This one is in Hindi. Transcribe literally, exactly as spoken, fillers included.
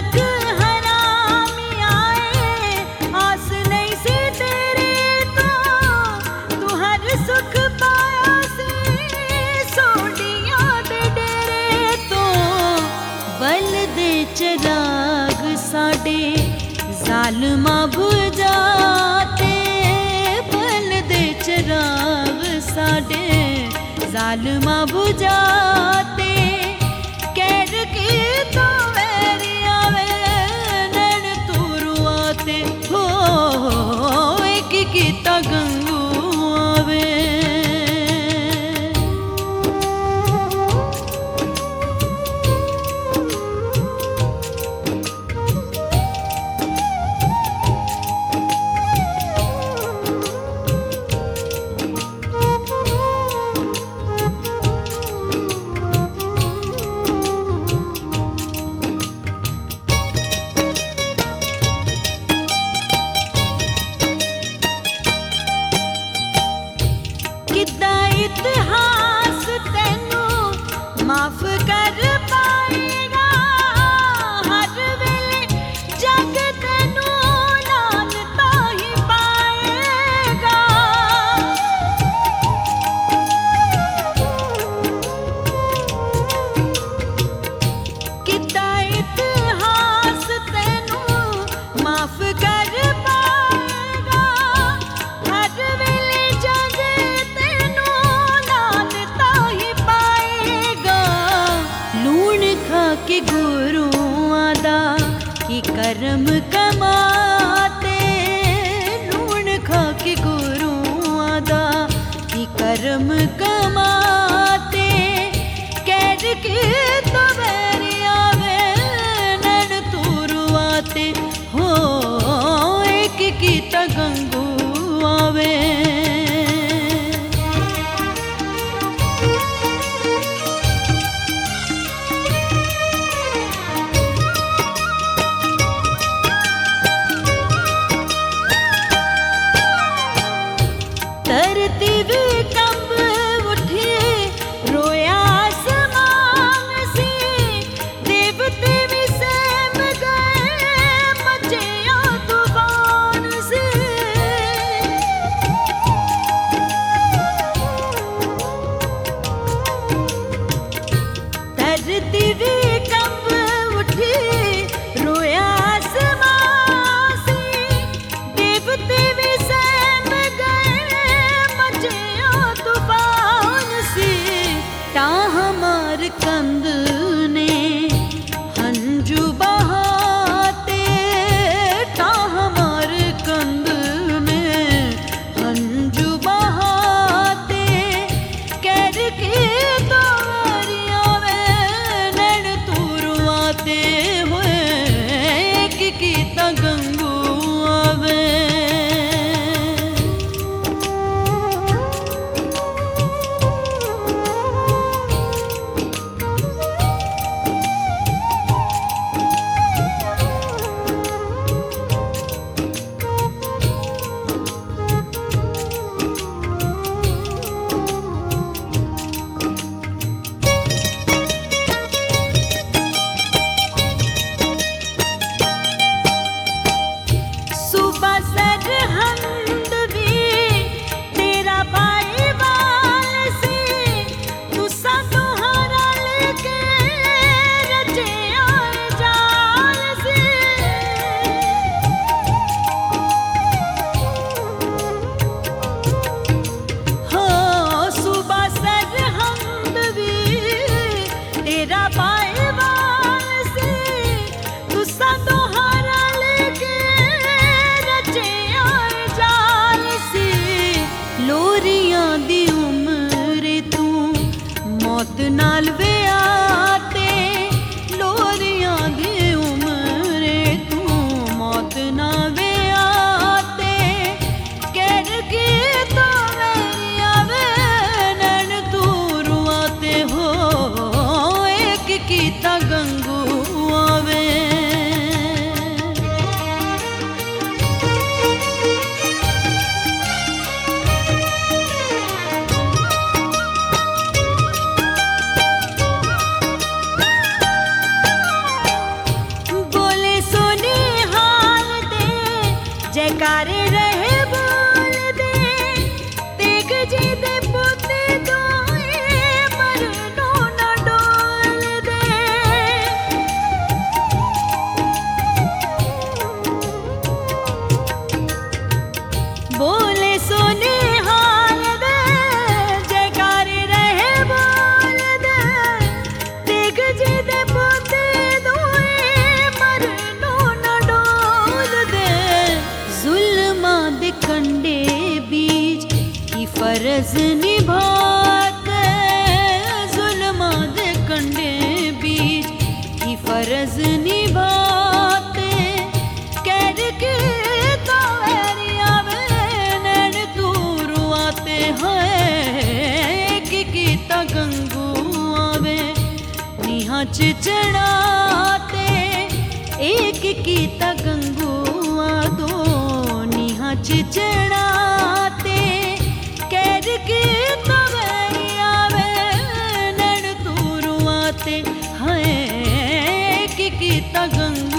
नरक हरामी आए, आस नहीं सी तेरे तो तू हर सुख पाया सी, सोडियां दे डेरे तो बल दे चराग साडे जालमा बुझाते, बल दे चराग साडे जालमा बुझाते, कैर की तो वैरी आवे नैन तुरुआते, हो एक कीता गंगू आवे। किदा इतिहास तैनू माफ कर पाएगा, हर वेले जग तैनू लानता ही पाएगा। किदा इतिहास तैनू माफ कर पाएगा, हर वेले जग तैनू लानता ही पाएगा। लूण खा के गुरुआं दा की कर्म कमाते, लूण खा के गुरुआं दा की कर्म कमाते, कैर के तो वैरी आवे नैन तुरुआते, हो एक कीता गंगू आवे। धरती भी कंब उठी रोया आसमान सी, देवते भी सहम गए मचिया तूफान से। जयकारे रहे बोल दे तेग जी दे पोते दोए मरनो न डोल दे। बोले सोने हाल दे जयकारे रहे बोल दे तेग जी दे पोते दोए मरनो न डोल दे। जुल्मा दे कंडे बीच की फर्ज निभाते, जुल्मा दे कंडे बीच की फर्ज निभाते कैर के कावेरिया में नैन दूर आते हैं कि कीता गंगू आवे निहा च चढ़ाते एक कीता गंगुआ दो निहा च चढ़ाते कैर के कवैया में नैन दूर आते हैं कि कीता गंगू